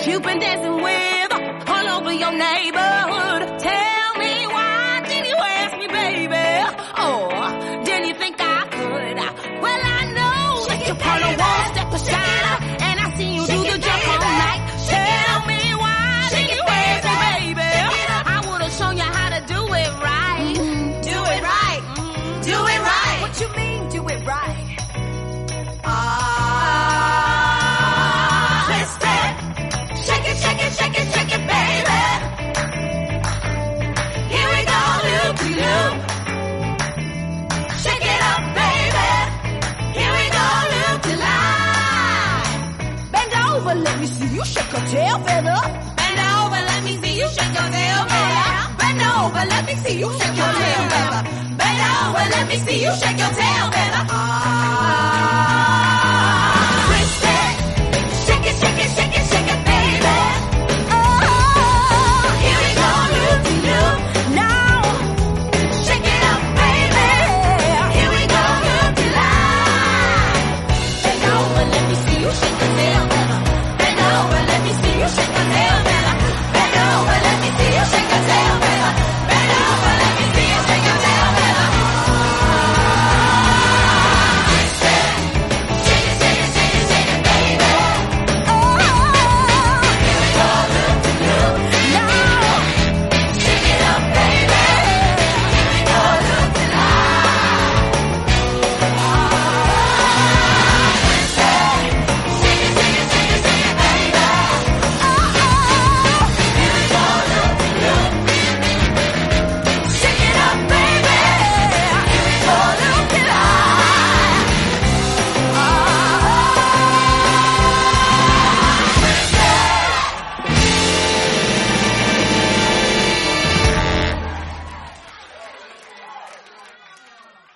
you've been dancing with all over your neighborhood. Tell me why didn't you ask me, baby? Oh, didn't you think I could? Well, I know that you're part of one step aside, and I see you do the jump all night. Tell me why didn't you ask me, baby? I would have shown you how to do it right. Do it right. Do it right. What you mean, do it right? Twist it. Shake it, shake it, shake it, shake it, baby. Here we go, loop de loop. Shake it up, baby. Here we go, loop de line. Bend over, let me see you shake your tail feather. Bend over, let me see you shake your tail feather. Bend over, let me see you shake your tail feather. Bend over, let me see you shake your tail feather.